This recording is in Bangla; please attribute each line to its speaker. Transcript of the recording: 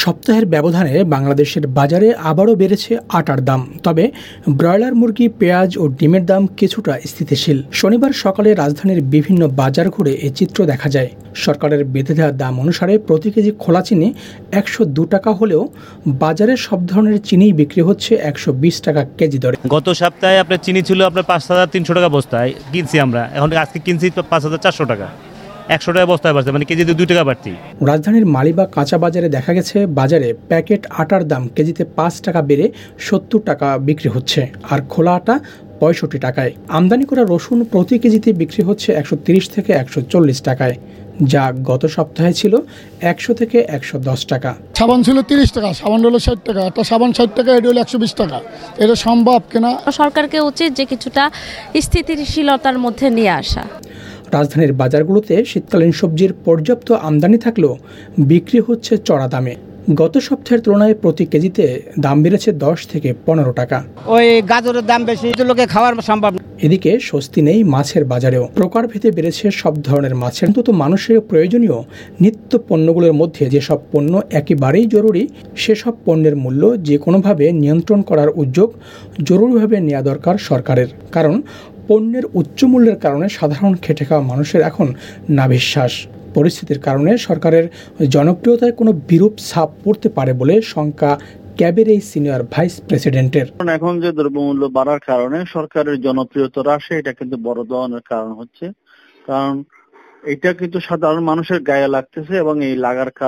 Speaker 1: সপ্তাহের ব্যবধানে বাংলাদেশের বাজারে আবারও বেড়েছে আটার দাম। তবে ব্রয়লার মুরগি, পেঁয়াজ ও ডিমের দাম কিছুটা স্থিতিশীল। শনিবার সকালে রাজধানীর বিভিন্ন বাজার ঘুরে এ চিত্র দেখা যায়। সরকারের বেঁধে দেওয়া দাম অনুসারে প্রতি কেজি খোলা চিনি 102 টাকা হলেও বাজারে সব ধরনের চিনিই বিক্রি হচ্ছে 120 টাকা কেজি দরে।
Speaker 2: গত সপ্তাহে আপনার চিনি ছিল আপনার 5,300 টাকা বস্তায় কিনছি আমরা, এখন আজকে কিনছি 5,400 টাকা, 100 টাকা বস্তায় বাড়ছে, মানে কেজিতে 2 টাকা বাড়তি।
Speaker 1: রাজধানীর মালিবাগ কাঁচা বাজারে দেখা গেছে বাজারে প্যাকেট আটার দাম কেজিতে 5 টাকা বেড়ে 70 টাকা বিক্রি হচ্ছে, আর খোলা আটা 65 টাকায়। আমদানি করা রসুন প্রতি কেজিতে বিক্রি হচ্ছে 130 থেকে 140 টাকায়, যা গত সপ্তাহে ছিল 100 থেকে 110 টাকা।
Speaker 3: সাবান ছিল 30 টাকা, সাবান হলো 60 টাকা, একটা সাবান 60 টাকা, এটা হলো 120 টাকা। এটা সম্ভব কিনা?
Speaker 4: সরকারকে উচিত যে কিছুটা স্থিতিশীলতার মধ্যে নিয়ে আসা।
Speaker 1: রাজধানীর বাজারগুলোতে শীতকালীন সবজির পর্যাপ্ত আমদানি থাকলেও বিক্রি হচ্ছে চড়া দামে। গত সপ্তাহের তুলনায় প্রতি কেজিতে দাম বেড়েছে 10 থেকে 15 টাকা।
Speaker 5: ওই গাজরের দাম বেশি, লোকে খাওয়ার সম্ভব।
Speaker 1: এদিকে স্বস্তি নেই মাছের বাজারেও। প্রকারভেদে বেড়েছে সব ধরনের মাছের, অন্তত মানুষের প্রয়োজনীয় নিত্য পণ্যগুলোর মধ্যে যেসব পণ্য একেবারেই জরুরি সেসব পণ্যের মূল্য যে কোনোভাবে নিয়ন্ত্রণ করার উদ্যোগ জরুরিভাবে নেওয়া দরকার সরকারের। কারণ পণ্যের উচ্চ মূল্যের কারণে সাধারণ খেটে খাওয়া মানুষের এখন নাভিশ্বাস। পরিস্থিতির কারণে সরকারের জনপ্রিয়তায় কোনো বিরূপ ছাপ পড়তে পারে বলে শঙ্কা ক্যাবের এই সিনিয়র ভাইস প্রেসিডেন্টের।
Speaker 6: এখন যে দ্রব্যমূল্য বাড়ার কারণে সরকারের জনপ্রিয়তা হ্রাসে এটা কিন্তু বড় ধরনের কারণ হচ্ছে, কারণ এটা কিন্তু সাধারণ মানুষের গায়ে লাগতেছে এবং এই লাগার